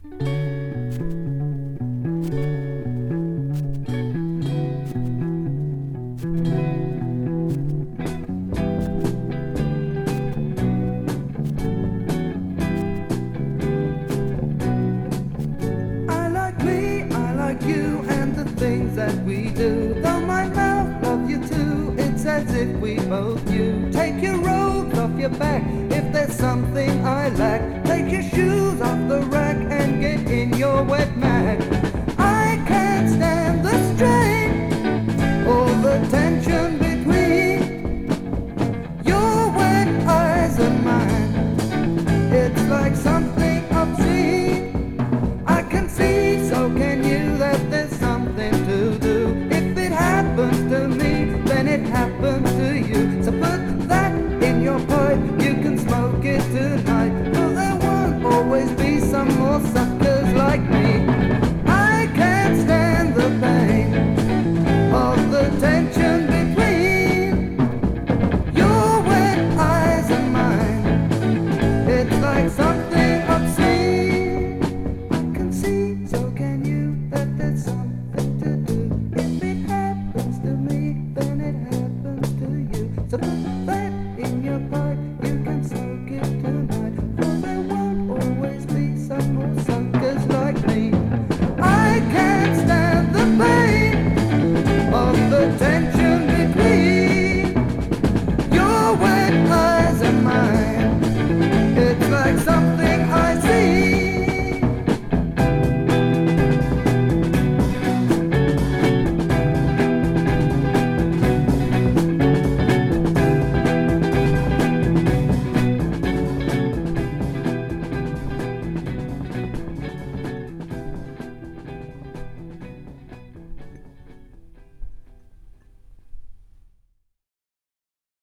You and the things that we do. Though my mouth loves you too, it's as if we both do. Take your robes off your back if there's something I lack. Take your shoes off the rack and get in your wet mag. I can't stand the strain or the tension between your wet eyes and mine. It's like something obscene. I can see, so can you, that there's something to do. If it happens to me, then it happens to you. So put that in your pipe, you can smoke it tonight. But there won't always be some more sucker